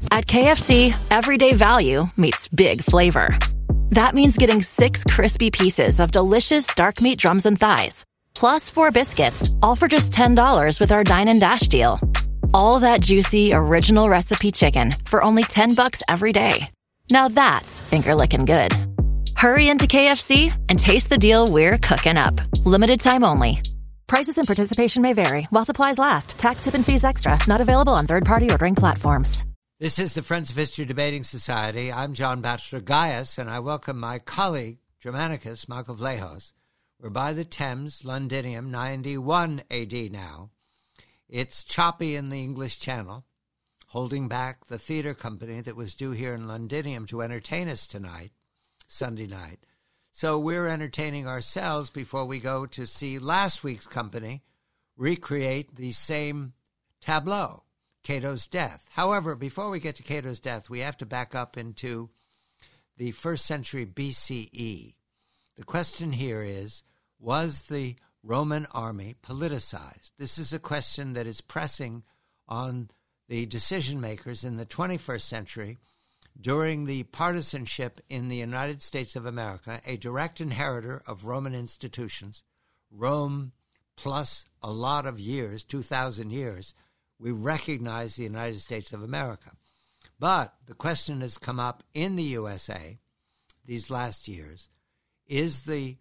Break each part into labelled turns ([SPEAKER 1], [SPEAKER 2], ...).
[SPEAKER 1] At KFC, everyday value meets big flavor. That means getting 6 crispy pieces of delicious dark meat drums and thighs, plus 4 biscuits, all for just $10 with our Dine and Dash deal. All that juicy, original recipe chicken for only $10 every day. Now that's finger-licking good. Hurry into KFC and taste the deal we're cooking up. Limited time only. Prices and participation may vary while supplies last. Tax, tip, and fees extra. Not available on third-party ordering platforms.
[SPEAKER 2] This is the Friends of History Debating Society. I'm John Batchelor Gaius, and I welcome my colleague, Germanicus Michael Vlahos. We're by the Thames, Londinium, 91 AD now. It's choppy in the English Channel, holding back the theater company that was due here in Londinium to entertain us tonight, Sunday night. So we're entertaining ourselves before we go to see last week's company recreate the same tableau. Cato's death. However, before we get to Cato's death, we have to back up into the 1st century BCE. The question here is, was the Roman army politicized? This is a question that is pressing on the decision makers in the 21st century during the partisanship in the United States of America, a direct inheritor of Roman institutions, Rome plus a lot of years, 2,000 years, we recognize the United States of America. But the question has come up in the USA these last years, is the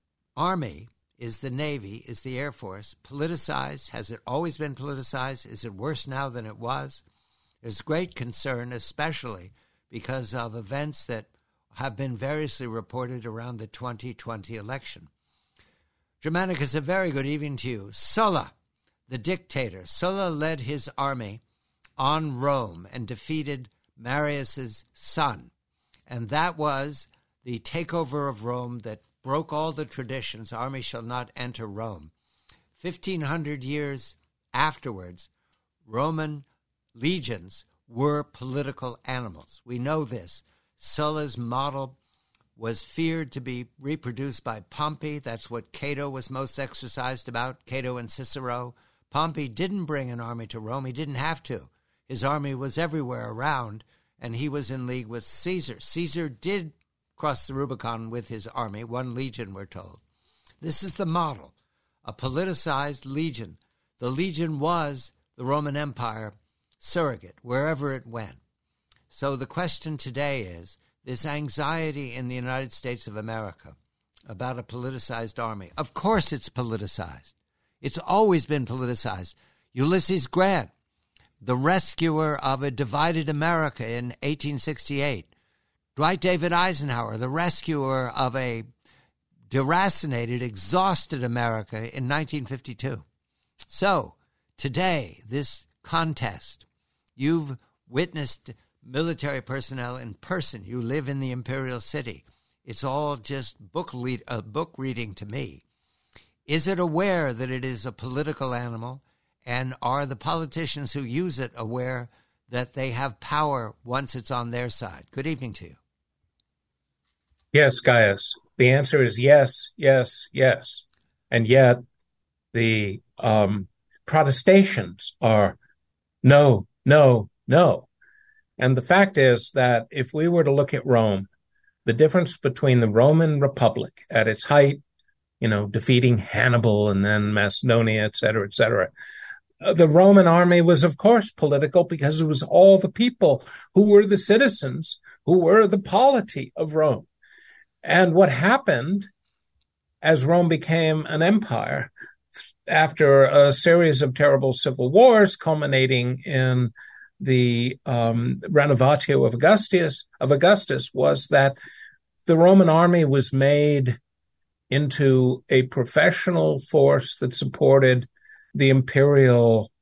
[SPEAKER 2] Army, is the Navy, is the Air Force politicized? Has it always been politicized? Is it worse now than it was? There's great concern, especially because of events that have been variously reported around the 2020 election. Germanicus, a very good evening to you. Sulla, the dictator. Sulla led his army on Rome and defeated Marius's son. And that was the takeover of Rome that broke all the traditions. Army shall not enter Rome. 1,500 years afterwards, Roman legions were political animals. We know this. Sulla's model was feared to be reproduced by Pompey. That's what Cato was most exercised about, Cato and Cicero. Pompey didn't bring an army to Rome. He didn't have to. His army was everywhere around, and he was in league with Caesar. Caesar did cross the Rubicon with his army, 1 legion, we're told. This is the model, a politicized legion. The legion was the Roman Empire surrogate, wherever it went. So the question today is, this anxiety in the United States of America about a politicized army. Of course it's politicized. It's always been politicized. Ulysses Grant, the rescuer of a divided America in 1868. Dwight David Eisenhower, the rescuer of a deracinated, exhausted America in 1952. So, today, this contest, you've witnessed military personnel in person. You live in the imperial city. It's all just book reading to me. Is it aware that it is a political animal? And are the politicians who use it aware that they have power once it's on their side? Good evening to you.
[SPEAKER 3] Yes, Gaius. The answer is yes, yes, yes. And yet the protestations are no, no, no. And the fact is that if we were to look at Rome, the difference between the Roman Republic at its height, defeating Hannibal and then Macedonia, et cetera, the Roman army was, of course, political because it was all the people who were the citizens, who were the polity of Rome. And what happened as Rome became an empire after a series of terrible civil wars culminating in the renovatio of Augustus was that the Roman army was made into a professional force that supported the imperial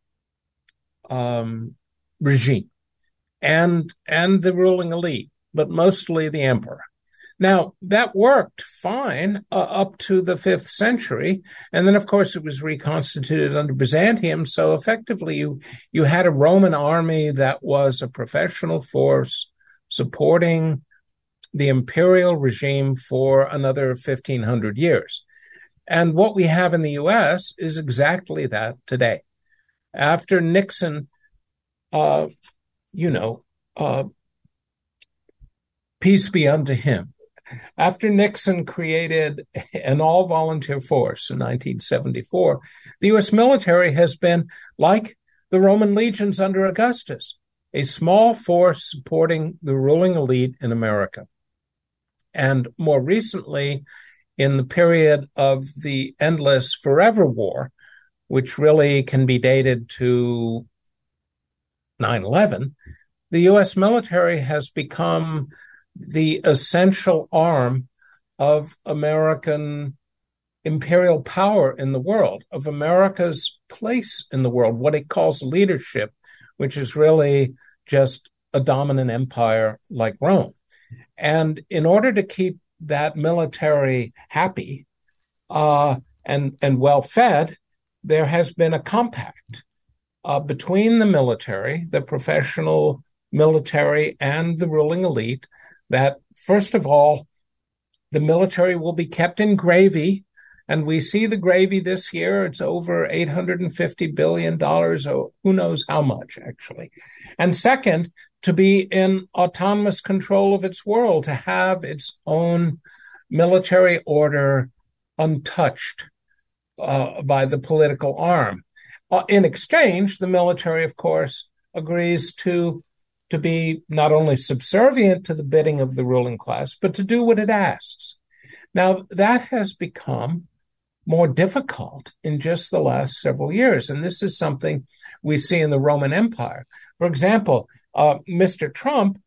[SPEAKER 3] regime and the ruling elite, but mostly the emperor. Now, that worked fine up to the 5th century. And then, of course, it was reconstituted under Byzantium. So effectively, you had a Roman army that was a professional force supporting the imperial regime for another 1,500 years. And what we have in the U.S. is exactly that today. After Nixon, peace be unto him. After Nixon created an all-volunteer force in 1974, the U.S. military has been, like the Roman legions under Augustus, a small force supporting the ruling elite in America. And more recently, in the period of the endless forever war, which really can be dated to 9/11, the U.S. military has become the essential arm of American imperial power in the world, of America's place in the world, what it calls leadership, which is really just a dominant empire like Rome. And in order to keep that military happy and well fed, there has been a compact between the military, the professional military, and the ruling elite that, first of all, the military will be kept in gravy. And we see the gravy this year. It's over $850 billion, or who knows how much, actually. And second, to be in autonomous control of its world, to have its own military order untouched by the political arm. In exchange, the military, of course, agrees to be not only subservient to the bidding of the ruling class, but to do what it asks. Now, that has become more difficult in just the last several years, and this is something we see in the Roman Empire. For example, Mr. Trump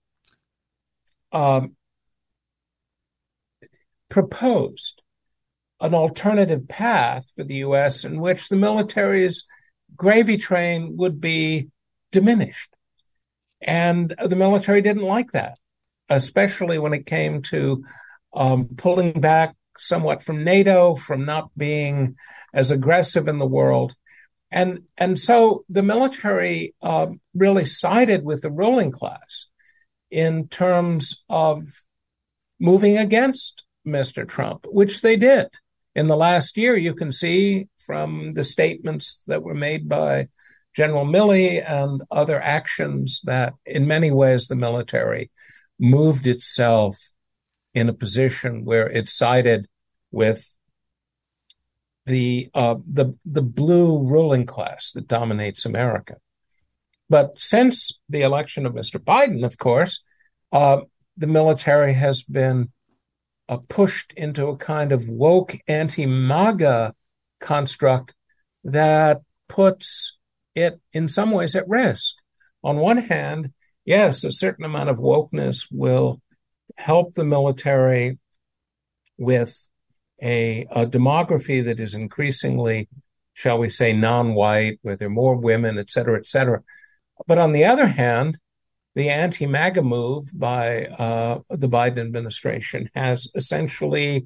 [SPEAKER 3] proposed an alternative path for the U.S. in which the military's gravy train would be diminished. And the military didn't like that, especially when it came to pulling back somewhat from NATO, from not being as aggressive in the world. And so the military really sided with the ruling class in terms of moving against Mr. Trump, which they did. In the last year, you can see from the statements that were made by General Milley and other actions that in many ways the military moved itself in a position where it sided with the blue ruling class that dominates America. But since the election of Mr. Biden, of course, the military has been pushed into a kind of woke anti-MAGA construct that puts it in some ways at risk. On one hand, yes, a certain amount of wokeness will help the military with a demography that is increasingly, shall we say, non-white, where there are more women, et cetera, et cetera. But on the other hand, the anti-MAGA move by the Biden administration has essentially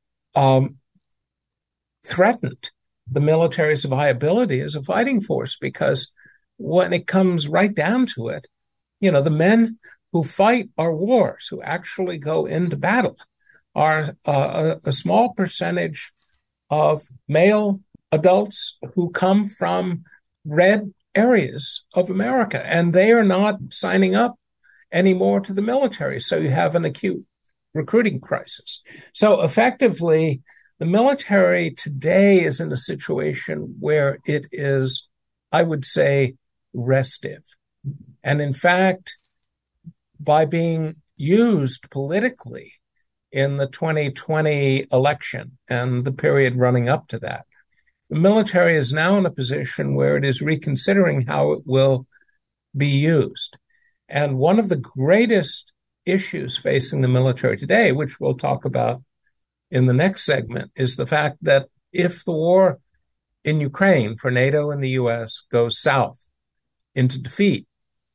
[SPEAKER 3] threatened the military's viability as a fighting force, because when it comes right down to it, you know, the men who fight our wars, who actually go into battle, are a small percentage of male adults who come from red areas of America, and they are not signing up anymore to the military. So you have an acute recruiting crisis. So effectively, the military today is in a situation where it is, I would say, restive. And in fact, by being used politically in the 2020 election and the period running up to that, the military is now in a position where it is reconsidering how it will be used. And one of the greatest issues facing the military today, which we'll talk about in the next segment, is the fact that if the war in Ukraine for NATO and the U.S. goes south into defeat,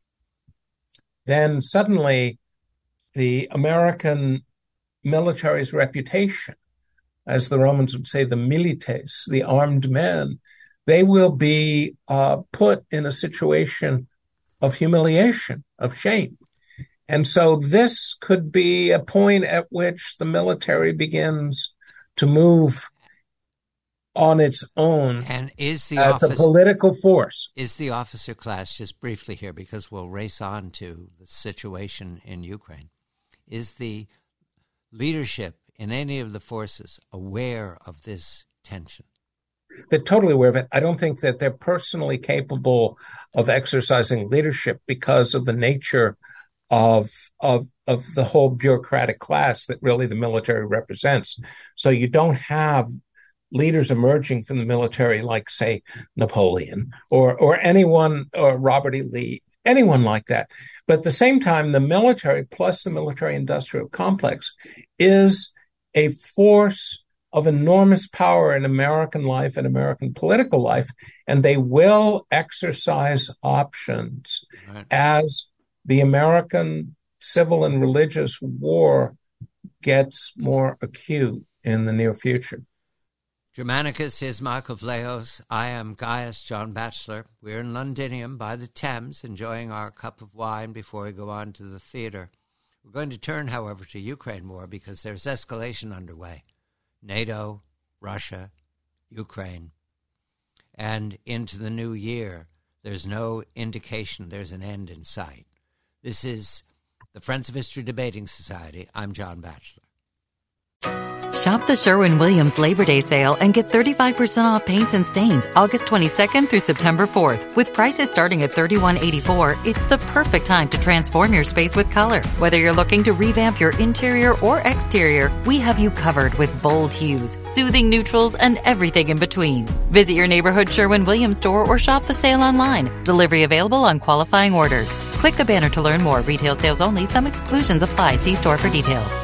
[SPEAKER 3] then suddenly the American military's reputation, as the Romans would say, the milites, the armed men, they will be put in a situation of humiliation, of shame. And so this could be a point at which the military begins to move on its own
[SPEAKER 2] and is
[SPEAKER 3] as a political force.
[SPEAKER 2] Is the officer class, just briefly here, because we'll race on to the situation in Ukraine, is the leadership in any of the forces aware of this tension?
[SPEAKER 3] They're totally aware of it. I don't think that they're personally capable of exercising leadership because of the nature of the whole bureaucratic class that really the military represents. So you don't have leaders emerging from the military like, say, Napoleon or anyone, or Robert E. Lee, anyone like that. But at the same time, the military plus the military-industrial complex is a force of enormous power in American life and American political life, and they will exercise options as the American civil and religious war gets more acute in the near future.
[SPEAKER 2] Germanicus is Michael Vlahos. I am Gaius John Batchelor. We're in Londinium by the Thames, enjoying our cup of wine before we go on to the theater. We're going to turn, however, to Ukraine war because there's escalation underway. NATO, Russia, Ukraine. And into the new year, there's no indication there's an end in sight. This is the Friends of History Debating Society. I'm John Batchelor.
[SPEAKER 4] Shop the Sherwin-Williams Labor Day sale and get 35% off paints and stains August 22nd through September 4th. With prices starting at $31.84, it's the perfect time to transform your space with color. Whether you're looking to revamp your interior or exterior, we have you covered with bold hues, soothing neutrals, and everything in between. Visit your neighborhood Sherwin-Williams store or shop the sale online. Delivery available on qualifying orders. Click the banner to learn more. Retail sales only. Some exclusions apply. See store for details.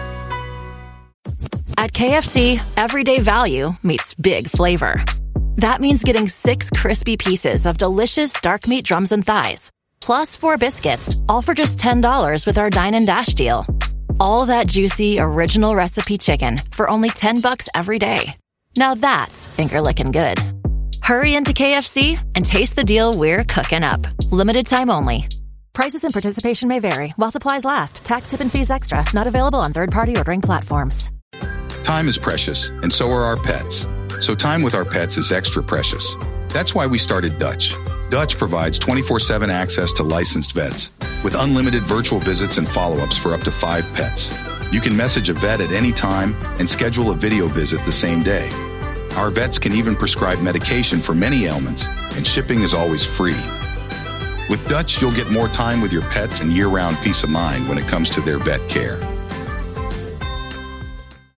[SPEAKER 1] At KFC, everyday value meets big flavor. That means getting 6 crispy pieces of delicious dark meat drums and thighs, plus 4 biscuits, all for just $10 with our Dine and Dash deal. All that juicy, original recipe chicken for only $10 every day. Now that's finger-licking good. Hurry into KFC and taste the deal we're cooking up. Limited time only. Prices and participation may vary while supplies last. Tax, tip, and fees extra. Not available on third-party ordering platforms.
[SPEAKER 5] Time is precious, and so are our pets. So time with our pets is extra precious. That's why we started Dutch. Dutch provides 24/7 access to licensed vets with unlimited virtual visits and follow-ups for up to 5 pets. You can message a vet at any time and schedule a video visit the same day. Our vets can even prescribe medication for many ailments, and shipping is always free. With Dutch, you'll get more time with your pets and year-round peace of mind when it comes to their vet care.